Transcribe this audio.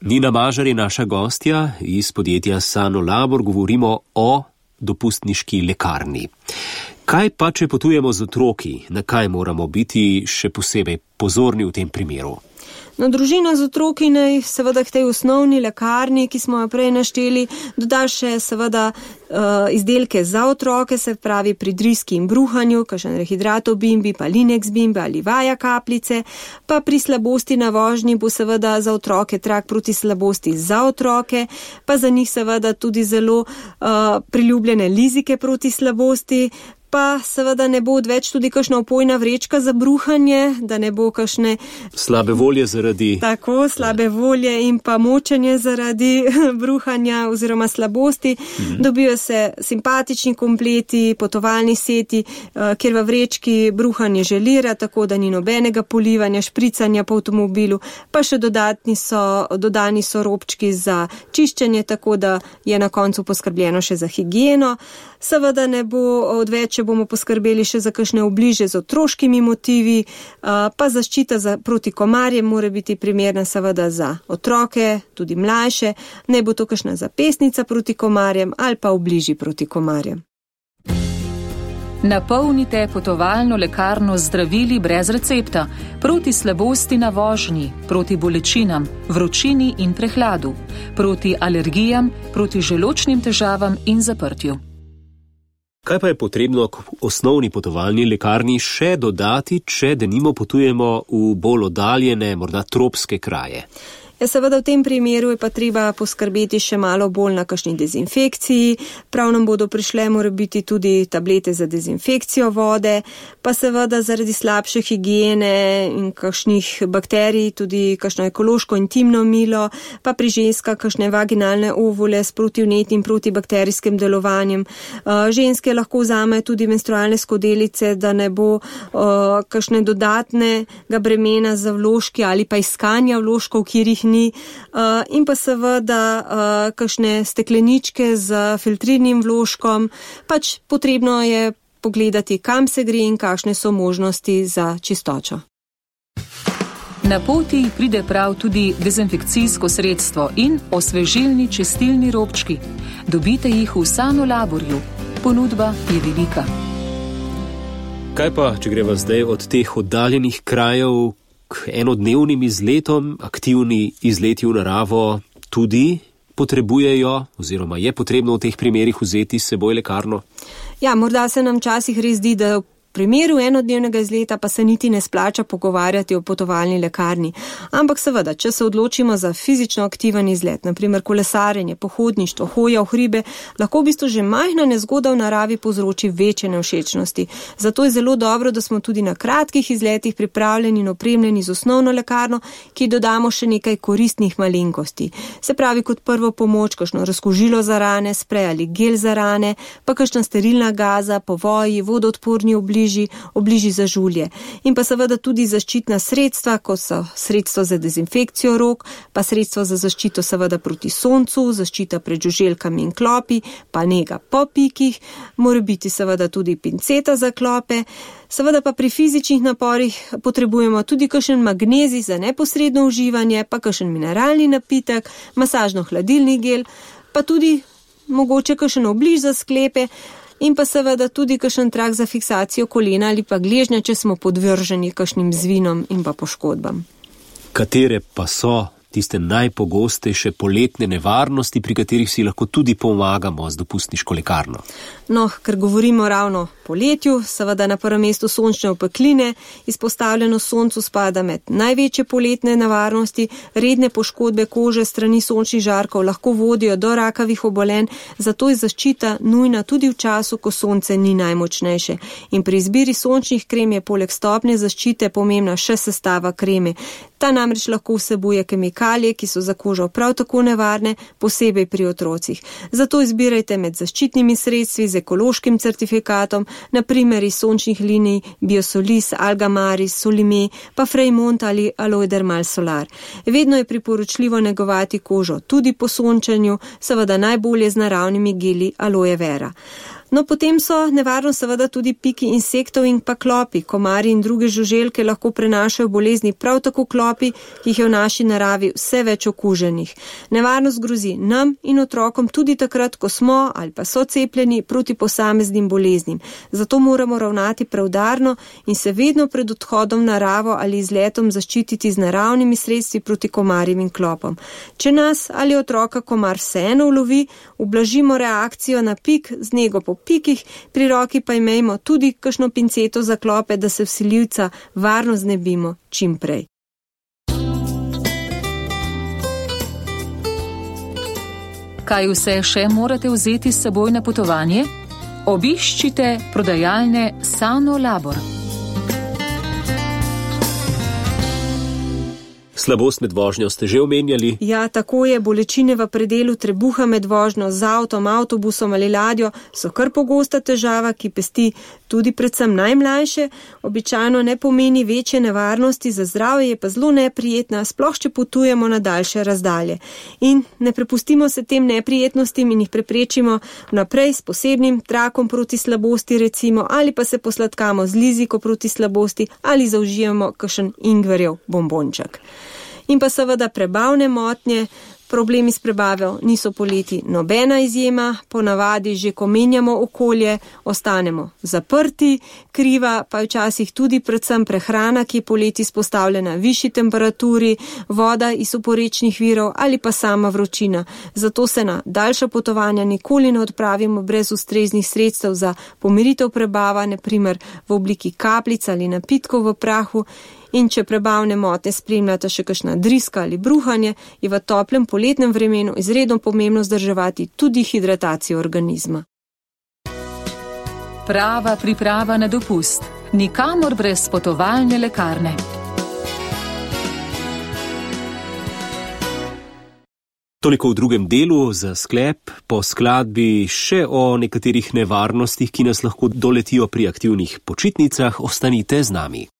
Nina Mažar je naša gostja iz podjetja Sanolabor, govorimo o dopustniški lekarni. Kaj pa, če potujemo z otroki, na kaj moramo biti še posebej pozorni v tem primeru? No, družina z otroki naj seveda k tej osnovni lekarni, ki smo jo prej našteli, doda še seveda izdelke za otroke, se pravi pri driski in bruhanju, kakšen rehidratov bimbi, pa Linex bimbi ali vaja kapljice, pa pri slabosti na vožnji bo seveda za otroke trak proti slabosti za otroke, pa za njih seveda tudi zelo priljubljene lizike proti slabosti, pa seveda ne bo odveč tudi kakšna opojna vrečka za bruhanje, da ne bo kakšne slabe volje zaradi... Tako, slabe volje in pa močenje zaradi bruhanja oziroma slabosti. Dobijo se simpatični kompleti, potovalni seti, kjer v vrečki bruhanje želira, tako da ni nobenega polivanja, špricanja po avtomobilu, pa še dodani so robčki za čiščenje, tako da je na koncu poskrbljeno še za higieno. Seveda ne bo odveč, če bomo poskrbeli še za kakšne obliže z otroškimi motivi, pa zaščita proti komarjem mora biti primerna seveda za otroke, tudi mlajše, ne bo to kakšna zapestnica proti komarjem ali pa obliži proti komarjem. Napolnite potovalno lekarno z zdravili brez recepta, proti slabosti na vožnji, proti bolečinam, vročini in prehladu, proti alergijam, proti želodčnim težavam in zaprtju. Kaj pa je potrebno k osnovni potovalni lekarni še dodati, če denimo potujemo v bolj oddaljene, morda tropske kraje? Ja, seveda v tem primeru je pa treba poskrbeti še malo bolj na kakšni dezinfekciji, prav nam bodo prišle mora biti tudi tablete za dezinfekcijo vode, pa seveda zaradi slabše higiene in kakšnih bakterij tudi kakšno ekološko intimno milo, pa pri ženskah kakšne vaginalne ovule s protivnetnim protibakterijskim delovanjem. Ženske lahko vzamejo tudi menstrualne skodelice, da ne bo kakšne dodatnega bremena za vložki ali pa iskanja vložkov, kjer jih ni, in pa seveda kakšne stekleničke z filtrirnim vložkom. Pač potrebno je pogledati, kam se gre in kakšne so možnosti za čistočo. Na poti pride prav tudi dezinfekcijsko sredstvo in osvežilni čistilni robčki. Dobite jih v Sanolaborju. Ponudba je velika. Kaj pa, če greva zdaj od teh oddaljenih krajev k enodnevnim izletom, aktivni izleti v naravo tudi potrebujejo oziroma je potrebno v teh primerih vzeti s seboj lekarno? Ja, morda se nam včasih res zdi, da v primeru enodnevnega izleta pa se niti ne splača pogovarjati o potovalni lekarni. Ampak seveda, če se odločimo za fizično aktiven izlet, naprimer kolesarjenje, pohodništvo, hoja v hribe, lahko v bistvu že majhna nezgoda v naravi povzroči večje nevšečnosti. Zato je zelo dobro, da smo tudi na kratkih izletih pripravljeni in opremljeni z osnovno lekarno, ki dodamo še nekaj koristnih malenkosti. Se pravi, kot prvo pomoč, kakšno razkužilo za rane, sprej ali gel za rane, pa kakšna sterilna gaza, povoji, vodoodporni obliži za žulje. In pa seveda tudi zaščitna sredstva, kot so sredstvo za dezinfekcijo rok, pa sredstvo za zaščito seveda proti soncu, zaščita pred žuželkami in klopi, pa nega po pikih, mora biti seveda tudi pinceta za klope. Seveda pa pri fizičnih naporih potrebujemo tudi kakšen magnezij za neposredno uživanje, pa kakšen mineralni napitek, masažno-hladilni gel, pa tudi mogoče kakšen obliž za sklepe, in pa seveda tudi kakšen trak za fiksacijo kolena ali pa gležnja, če smo podvrženi kakšnim zvinom in pa poškodbam. Katere pa so tiste najpogostejše poletne nevarnosti, pri katerih si lahko tudi pomagamo z dopustniško lekarno? No, ker govorimo ravno o poletju, seveda na prvem mestu sončne opekline, izpostavljeno soncu spada med največje poletne nevarnosti, redne poškodbe kože strani sončnih žarkov lahko vodijo do rakavih obolenj, zato je zaščita nujna tudi v času, ko sonce ni najmočnejše. In pri izbiri sončnih krem je poleg stopnje zaščite pomembna še sestava kreme. Ta namreč lahko vsebuje kemikalije, ki so za kožo prav tako nevarne, posebej pri otrocih. Zato izbirajte med zaščitnimi sredstvi z ekološkim certifikatom, na primer iz sončnih linij Biosolis, Algamaris, Solime, pa Freimont ali Aloe Dermal Solar. Vedno je priporočljivo negovati kožo tudi po sončenju, seveda najbolje z naravnimi geli Aloe Vera. No, potem so nevarno seveda tudi piki insektov in pa klopi. Komarji in druge žuželke lahko prenašajo bolezni, prav tako klopi, ki jih je v naši naravi vse več okuženih. Nevarnost grozi nam in otrokom tudi takrat, ko smo ali pa so cepljeni proti posameznim boleznim. Zato moramo ravnati preudarno in se vedno pred odhodom v naravo ali izletom zaščititi z naravnimi sredstvi proti komarjem in klopom. Če nas ali otroka komar vseeno ulovi, ublažimo reakcijo na pik z nego po pikih, pri roki pa imejmo tudi kakšno pinceto za klope, da se vsiljivca varno znebimo čim prej. Kaj vse še morate vzeti s seboj na potovanje? Obiščite prodajalne Sano Labor. Slabost med vožnjo ste že omenjali? Ja, tako je. Bolečine v predelu trebuha med vožnjo z avtom, avtobusom ali ladjo so kar pogosta težava, ki pesti tudi predvsem najmlajše. Običajno ne pomeni večje nevarnosti za zdravje, je pa zelo neprijetna, sploh če potujemo na daljše razdalje. In ne prepustimo se tem neprijetnostim in jih preprečimo naprej s posebnim trakom proti slabosti recimo, ali pa se posladkamo z liziko proti slabosti ali zaužijemo kakšen ingverjev bombonček. In pa seveda prebavne motnje. Problemi s prebavo niso poleti nobena izjema, ponavadi že ko menjamo okolje, ostanemo zaprti, kriva pa je včasih tudi predvsem prehrana, ki je poleti izpostavljena višji temperaturi, voda iz oporečnih virov ali pa sama vročina. Zato se na daljša potovanja nikoli ne odpravimo brez ustreznih sredstev za pomiritev prebava, na primer v obliki kapljic ali napitkov v prahu. In če prebavne motnje spremljata še kakšna driska ali bruhanje, je v toplem poletnem vremenu izredno pomembno vzdrževati tudi hidratacijo organizma. Prava priprava na dopust. Nikamor brez potovalne lekarne. Toliko v drugem delu, za sklep po skladbi še o nekaterih nevarnostih, ki nas lahko doletijo pri aktivnih počitnicah. Ostanite z nami.